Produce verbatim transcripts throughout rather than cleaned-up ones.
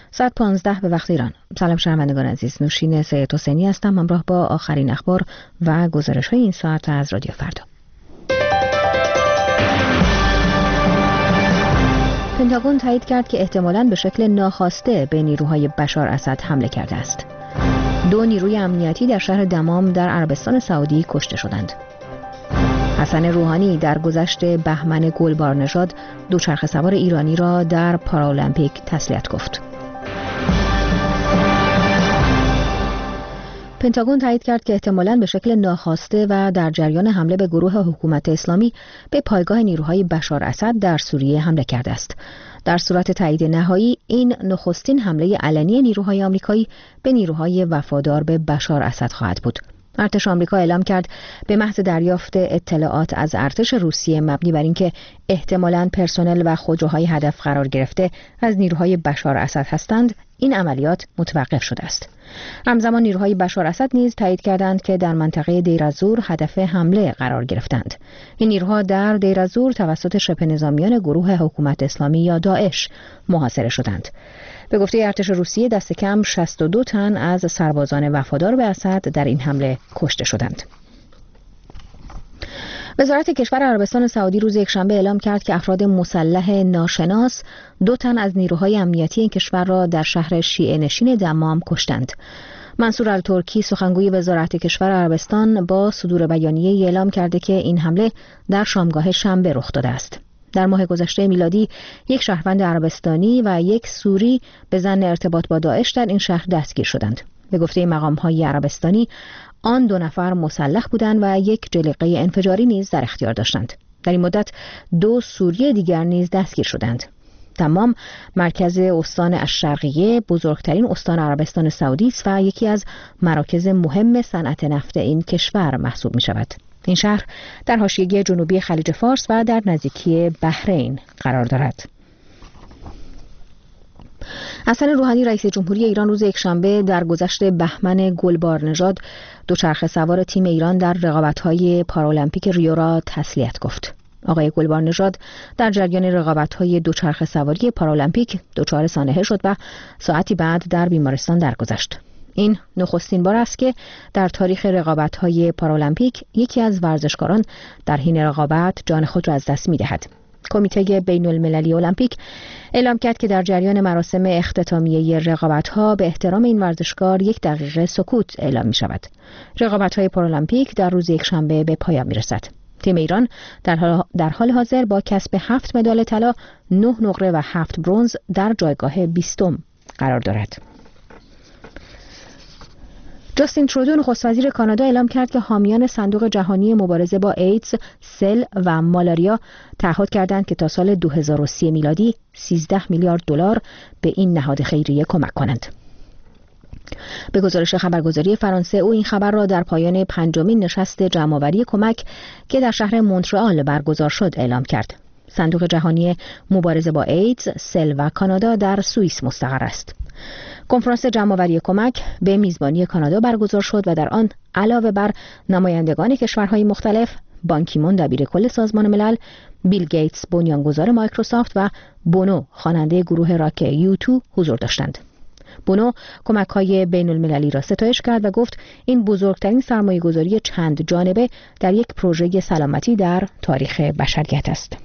ساعت پانزده به وقت ایران. سلام شنوندگان عزیز، نوشین سید حسینی هستم همراه با آخرین اخبار و گزارش های این ساعت از رادیو فردا. پنتاگون تایید کرد که احتمالاً به شکل ناخواسته به نیروهای بشار اسد حمله کرده است. دو نیروی امنیتی در شهر دمام در عربستان سعودی کشته شدند. حسن روحانی در گذشت بهمن گلبارنژاد دوچرخه سوار ایرانی را در پارالمپیک تسلیت گفت. پنتاگون تایید کرد که احتمالاً به شکل ناخواسته و در جریان حمله به گروه حکومت اسلامی به پایگاه نیروهای بشار اسد در سوریه حمله کرده است. در صورت تایید نهایی، این نخستین حمله علنی نیروهای آمریکایی به نیروهای وفادار به بشار اسد خواهد بود. ارتش آمریکا اعلام کرد به محض دریافت اطلاعات از ارتش روسیه مبنی بر اینکه احتمالاً پرسنل و خودروهای هدف قرار گرفته از نیروهای بشار اسد هستند، این عملیات متوقف شده است. همزمان نیروهای بشار اسد نیز تایید کردند که در منطقه دیر از-زور هدف حمله قرار گرفتند. این نیروها در دیر از-زور توسط شبه نظامیان گروه حکومت اسلامی یا داعش محاصره شدند. به گفته ارتش روسیه دست کم شصت و دو تن از سربازان وفادار به اسد در این حمله کشته شدند. وزارت کشور عربستان سعودی روز یکشنبه اعلام کرد که افراد مسلح ناشناس دو تن از نیروهای امنیتی این کشور را در شهر شیعه نشین دمام کشتند. منصور الترکی سخنگوی وزارت کشور عربستان با صدور بیانیه اعلام کرده که این حمله در شامگاه شنبه رخ داده است. در ماه گذشته میلادی یک شهروند عربستانی و یک سوری به ظن ارتباط با داعش در این شهر دستگیر شدند. به گفته مقام‌های عربستانی آن دو نفر مسلح بودند و یک جلیقه انفجاری نیز در اختیار داشتند. در این مدت دو سوری دیگر نیز دستگیر شدند. دمام مرکز استان الشرقیه بزرگترین استان عربستان سعودی است و یکی از مراکز مهم صنعت نفت این کشور محسوب می شود. این شهر در حاشیه جنوبی خلیج فارس و در نزدیکی بحرین قرار دارد. حسن روحانی رئیس جمهوری ایران روز یکشنبه در گذشت بهمن گلبارنژاد دوچرخه سوار تیم ایران در رقابت‌های پارالمپیک ریو را تسلیت گفت. آقای گلبارنژاد در جریان رقابت‌های دوچرخه سواری پارالمپیک دچار سانحه شد و ساعتی بعد در بیمارستان درگذشت. این نخستین بار است که در تاریخ رقابت‌های پارالمپیک یکی از ورزشکاران در حین رقابت جان خود را از دست می‌دهد. کمیته بین المللی المپیک اعلام کرد که در جریان مراسم اختتامیه رقابت‌ها به احترام این ورزشکار یک دقیقه سکوت اعلام می‌شود. رقابت‌های پارالمپیک در روز یکشنبه به پایان می‌رسد. تیم ایران در حال, در حال حاضر با کسب هفت مدال طلا، نه نقره و هفت برنز در جایگاه بیستم قرار دارد. جاستین ترودو نخست وزیر کانادا اعلام کرد که حامیان صندوق جهانی مبارزه با ایدز، سل و مالاریا تعهد کردند که تا سال دو هزار و سی میلادی سیزده میلیارد دلار به این نهاد خیریه کمک کنند. به گزارش خبرگزاری فرانسه، او این خبر را در پایان پنجمین نشست جمع‌آوری کمک که در شهر مونترآل برگزار شد اعلام کرد. صندوق جهانی مبارزه با ایدز، سل و کانادا در سوئیس مستقر است. کنفرانس جمع‌آوری کمک به میزبانی کانادا برگزار شد و در آن علاوه بر نمایندگان کشورهای مختلف، بان کی مون دبیر کل سازمان ملل، بیل گیتس بنیانگذار مایکروسافت و بونو خواننده گروه راک یو تو حضور داشتند. بونو کمک‌های بین المللی را ستایش کرد و گفت این بزرگترین سرمایه‌گذاری چند جانبه در یک پروژه سلامتی در تاریخ بشریت است.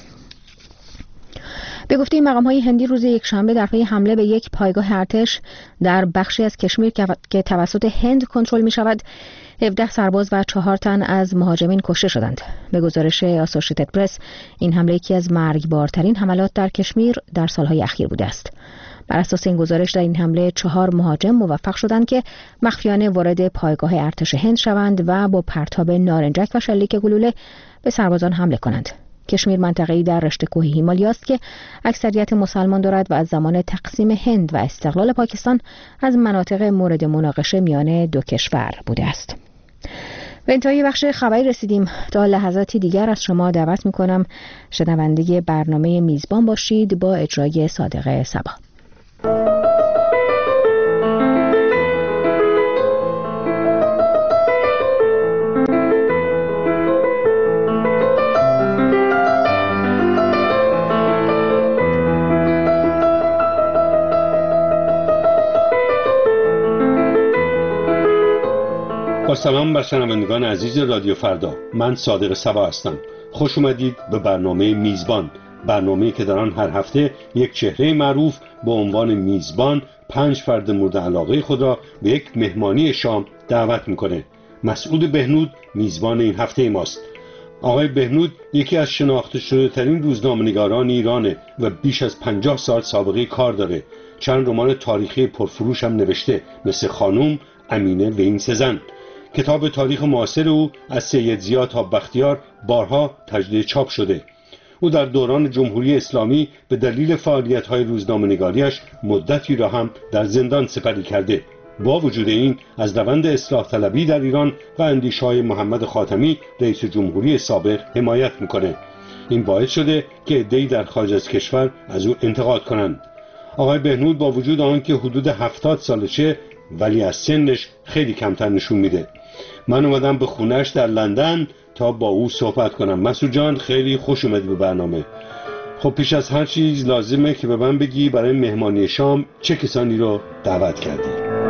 به گفته مقام‌های هندی روز یکشنبه در پی حمله به یک پایگاه ارتش در بخشی از کشمیر که توسط هند کنترل می‌شود، هفده سرباز و چهار تن از مهاجمین کشته شدند. به گزارش آسوشیتد پرس، این حمله یکی از مرگبارترین حملات در کشمیر در سالهای اخیر بوده است. بر اساس این گزارش در این حمله چهار مهاجم موفق شدند که مخفیانه وارد پایگاه ارتش هند شوند و با پرتاب نارنجک و شلیک گلوله به سربازان حمله کنند. کشمیر منطقه‌ای در رشته کوه هیمالیا است که اکثریت مسلمان دارد و از زمان تقسیم هند و استقلال پاکستان از مناطق مورد مناقشه میان دو کشور بوده است. به انتهای بخش خبری رسیدیم. تا لحظاتی دیگر از شما دعوت می‌کنم شنونده برنامه میزبان باشید با اجرای صادق صبا. با سلام بر شنوندگان عزیز رادیو فردا، من صادق صبا هستم. خوش اومدید به برنامه میزبان، برنامه‌ای که در آن هر هفته یک چهره معروف با عنوان میزبان پنج فرد مورد علاقه خود را به یک مهمانی شام دعوت میکنه. مسعود بهنود میزبان این هفته ماست. آقای بهنود یکی از شناخته شده ترین روزنامه‌نگاران ایرانه و بیش از پنجاه سال سابقه کار داره. چند رمان تاریخی پرفروش هم نوشته، مثل خانوم، امینه و این سزن. کتاب تاریخ معاصر او از سید ضیا تا بختیار بارها تجدید چاپ شده. او در دوران جمهوری اسلامی به دلیل فعالیت‌های روزنامه‌نگاریش مدتی را هم در زندان سپری کرده. با وجود این از روند اصلاح طلبی در ایران و اندیشه‌های محمد خاتمی رئیس جمهوری سابق حمایت می‌کنه. این باعث شده که عده‌ای در خارج از کشور از او انتقاد کنند. آقای بهنود با وجود آنکه حدود هفتاد سالشه ولی از سنش خیلی کمتر نشون میده. من اومدم به خونه‌اش در لندن تا با او صحبت کنم. مسعود جان، خیلی خوش اومدی به برنامه. خب پیش از هر چیز لازمه که به من بگی برای مهمانی شام چه کسانی رو دعوت کردی؟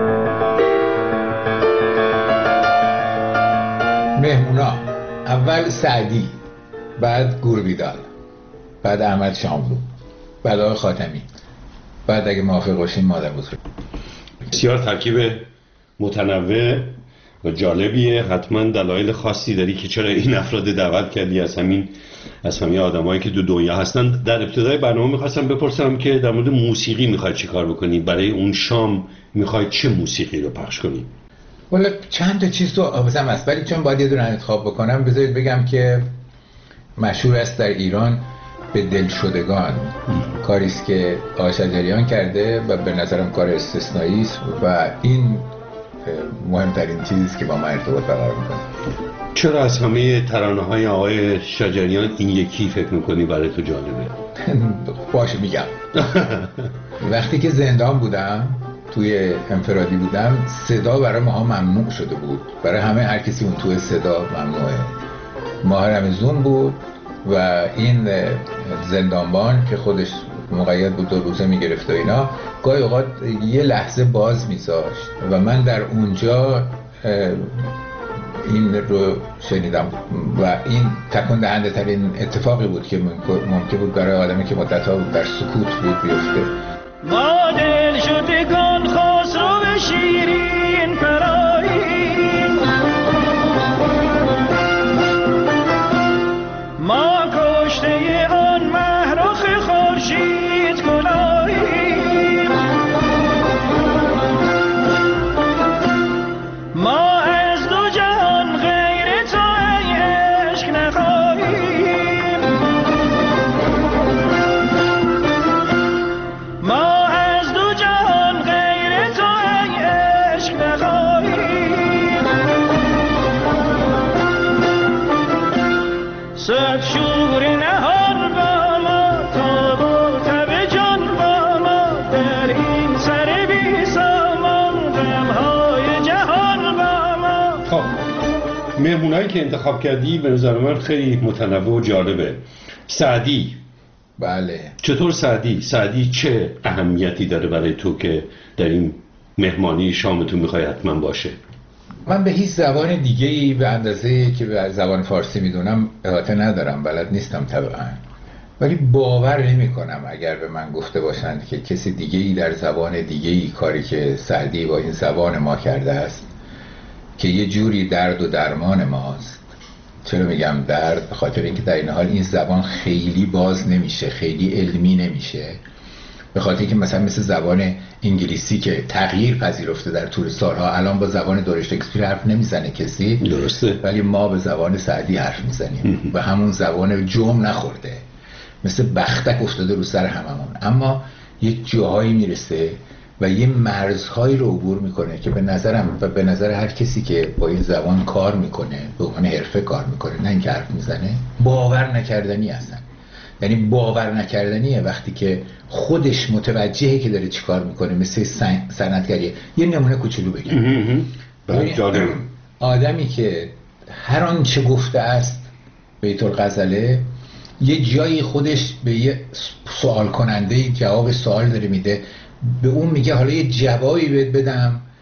مهمونا اول سعدی، بعد گوربیدال، بعد احمد شاملو، بعد آقای خاتمی، بعد اگه موافق باشین مادر بزرگ. بسیار ترکیب متنوع و جالبیه. حتما دلایل خاصی داری که چرا این افراد دعوت کردی از همین از همین آدمایی که دو دنیا هستن. در ابتدای برنامه میخواستم بپرسم که در مورد موسیقی میخوای چی کار بکنی؟ برای اون شام میخوای چه موسیقی رو پخش کنی؟ والا چند تا چیز تو آوازم هست، ولی چون باید یه دونه انتخاب بکنم بذارید بگم که مشهور است در ایران به دلشدگان، کاریست که آقای شجریان کرده و به نظرم کار استثنایی است و این مهمترین چیزیست که با من ارتباط برقرار میکنه. چرا از همه ترانه‌های آقای شجریان این یکی فکر میکنی برای تو جالبه؟ باشه میگم. وقتی که زندان بودم، توی انفرادی بودم، صدا برای ماها ممنوع شده بود. برای همه هر کسی اون توی صدا ممنوعه. ماه رمضان بود و این زندانبان که خودش مقید بود دو روزه میگرفت و اینا، گاهی اوقات یه لحظه باز میذاشت و من در اونجا این رو شنیدم و این تکان دهنده ترین اتفاقی بود که ممکن بود برای آدمی که مدت‌ها در سکوت بود بیفته. ما دل شدگان خسرو به شیرین پراییم، ما کشته آن مهرخ خورشید گلاییم، ما از دو جهان غیر تو ای عشق نخواهیم، ما از دو جهان غیر تو ای عشق نخواهیم، صد شور نهان با ما تاب و تب جان با ما در این سر بی سامان غمهای جهان با ما. خب مهمونایی که انتخاب کردی به نظر من خیلی متنوع و جالبه. سعدی، بله. چطور سعدی؟ سعدی چه اهمیتی داره برای تو که در این مهمانی شامتون میخوای حتما باشه؟ من به هیچ زبان دیگه‌ای به اندازه که به زبان فارسی میدونم احاطه ندارم، بلد نیستم طبعا، ولی باور نمی کنم اگر به من گفته باشند که کسی دیگه‌ای در زبان دیگه‌ای کاری که سعدی با این زبان ما کرده است که یه جوری درد و درمان ماست. چرا میگم درد؟ به خاطر اینکه در این حال این زبان خیلی باز نمیشه، خیلی علمی نمیشه، به خاطر اینکه مثلا مثل زبان انگلیسی که تغییر پذیرفته در طول سالها، الان با زبان دور شکسپیر حرف نمیزنه کسی، درسته، ولی ما به زبان سعدی حرف میزنیم و همون زبان جم نخورده، مثل بختک افتاده رو سر هممون، اما یک جاهایی میرسه و یه مرزهایی رو عبور میکنه که به نظرم و به نظر هر کسی که با این زبان کار میکنه، به عنوان حرفه کار میکنه، نه اینکه حرف میزنه، باور نکردنی هستن. یعنی باور نکردنیه وقتی که خودش متوجهه که داره چی کار میکنه، مثل صنعتگریه. یه نمونه کوچولو بگم. آدمی که هر آنچه گفته است بیت الغزله، یه جایی خودش به یه سوال کننده جواب سوال داره میده، به اون میگه حالا یه جوابی بهت بدم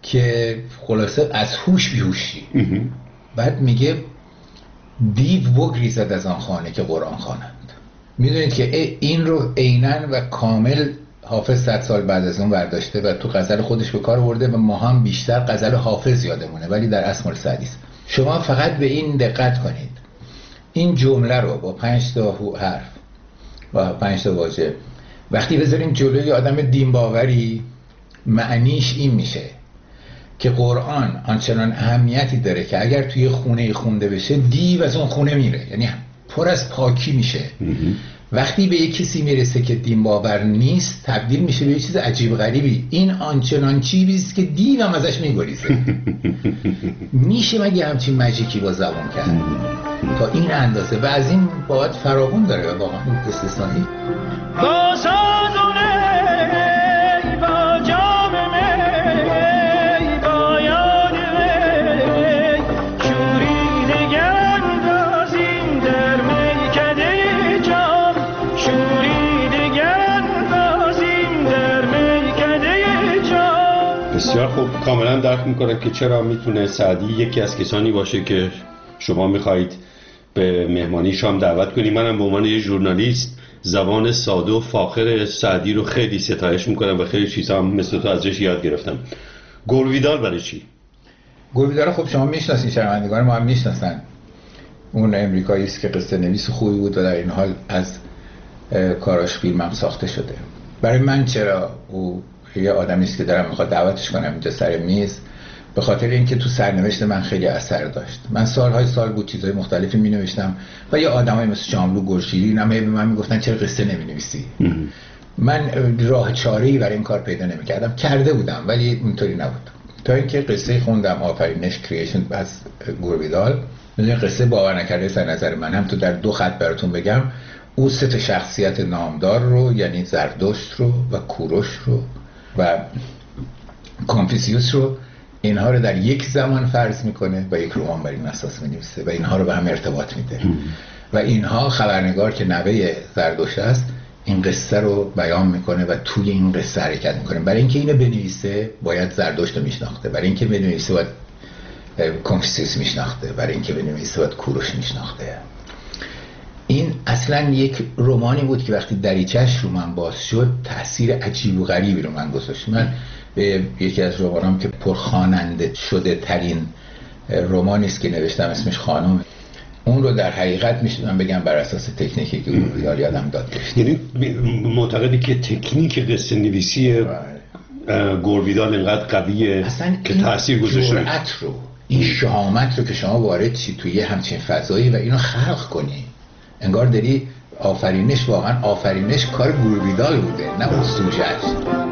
که خلاصه از هوش بیهوشی. بعد میگه دیو بگریزد از آن خانه که قرآن خوانند. میدونید که این رو عیناً و کامل حافظ صد سال بعد از اون برداشته و تو غزل خودش به کار برده و ما هم بیشتر غزل حافظ یادمونه ولی در اصل مال سعدی است. شما فقط به این دقت کنید، این جمله رو با پنج تا حرف و پنج تا واژه وقتی بذاریم جلوی آدم دین باوری، معنیش این میشه که قرآن آنچنان اهمیتی داره که اگر توی خونه خونده بشه دیو از اون خونه میره، یعنی پر از پاکی میشه. وقتی به یک کسی میرسه که دین باور نیست تبدیل میشه به یه چیز عجیب غریبی. این آنچنان چیزی است که دیو هم ازش میگریزه. میشه مگه همچین ماجیکی با زبان کرد تا این اندازه؟ و از این باید فراوون داره و واقعا استثنایی. با سازونه با جام می با یاد می شوری دگر اندازیم در میکده جام، شوری دگر اندازیم در میکده جام. بسیار خوب، کاملا درک میکنم که چرا میتونه سعدی یکی از کسانی باشه که شما میخواهید به مهمانی شام دعوت کنی. منم به عنوان یه ژورنالیست زبان ساده و فاخر سعدی رو خیلی ستایش میکنم و خیلی چیزا هم مثل تو ازش یاد گرفتم. گرویدال برای چی؟ گرویدال خب شما میشناسین، شنوندگان ما هم میشناسن. اون امریکایی است که قصه نویس خوبی بود و در این حال از کاراش فیلم هم ساخته شده. برای من چرا او یه آدمی است که دارم میخواد دعوتش کنم اینجا سر میز، به خاطر اینکه تو سرنوشت من خیلی اثر داشت. من سالهای سال بود چیزهای مختلفی می نوشتم و یه آدمای مثل شاملو گرشیری اینا به من میگفتن چرا قصه نمی نویسی؟ من راه چاره‌ای برای این کار پیدا نمی‌کردم. کرده بودم ولی اینطوری نبود. تا اینکه قصه خوندم آفرینش کریشن از گرویدال، میدونی قصه باور نکرده از نظر من هم تو در دو خط براتون بگم، او سه تا شخصیت نامدار رو، یعنی زردشت رو و کوروش رو و کنفوسیوس رو، اینها رو در یک زمان فرض میکنه و یک رمان بر این اساس مینویسه و اینها رو به هم ارتباط میده و اینها خبرنگار که نوه زردشت است این قصه رو بیان میکنه و توی این قصه حرکت میکنه. برای اینکه اینو بنویسه باید زردشت رو میشناخته، برای اینکه بنویسه باید کنفوسیوس میشناخته، برای اینکه بنویسه باید کوروش میشناخته. این اصلا یک رمانی بود که وقتی دریچه‌اش رو من باز شد تأثیر عجیب و غریبی رو من گذاشت. من به یکی از رمانام که پرخواننده شده ترین رمانی است که نوشتم اسمش خانم، اون رو در حقیقت میشدم بگم بر اساس تکنیکی که گرویدال یادم داد. یعنی معتقدی که تکنیک قصه نویسی گرویدال اینقدر قویه که تاثیر گذاشته؟ این جرأت رو، این شهامت رو که شما وارد چی توی همچین فضایی و اینو خلق کنی، انگار داری آفرینش، واقعا آفرینش کار گرویدال بوده نه اون سوژه‌اش.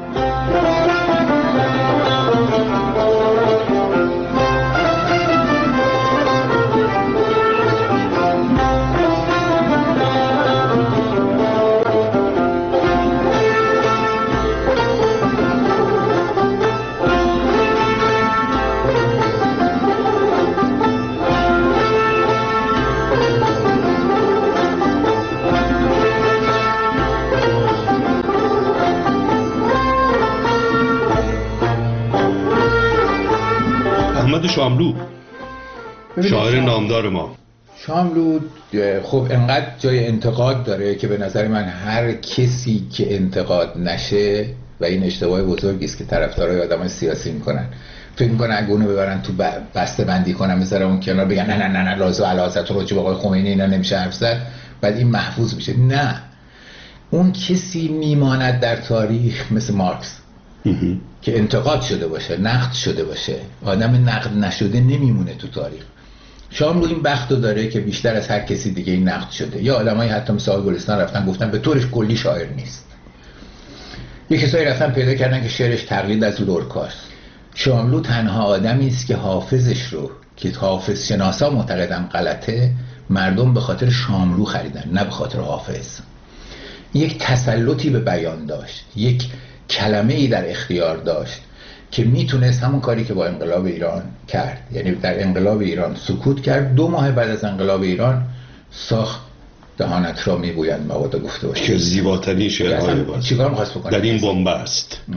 شاملو شاعر نامدار ما، شاملو خب انقدر جای انتقاد داره که به نظر من هر کسی که انتقاد نشه، و این اشتباه بزرگی است که طرفدارای آدمای سیاسی میکنن، فکر میکنن اگه اونو ببرن تو بسته بندی کنن بذارن اون کنار بگن نه نه نه نه لازم علاوه راجع به آقای خمینی اینا نمیشه حرف زد، بعد این محفوظ میشه. نه، اون کسی میماند در تاریخ مثل مارکس که انتقاد شده باشه، نقد شده باشه. آدم نقد نشده نمیمونه تو تاریخ. شاملو این بختو داره که بیشتر از هر کسی دیگه این نقد شده. یا آدمایی حتی مثل آقای گلستان رفتن گفتن به طورش کلی شاعر نیست. یه کسایی رفتن پیدا کردن که شعرش تقلید از لورکاست. شاملو تنها آدمی است که حافظش رو که حافظ شناسا معتقدن غلطه، مردم به خاطر شاملو خریدن نه به خاطر حافظ. یک تسلطی به بیان داشت، یک کلمه ای در اختیار داشت که میتونست همون کاری که با انقلاب ایران کرد، یعنی در انقلاب ایران سکوت کرد، دو ماه بعد از انقلاب ایران ساخت دهانت را میبویند مواد گفته باشه که زیباترین شعرهای باز چیکار می‌خواست بکنه در این بنبست.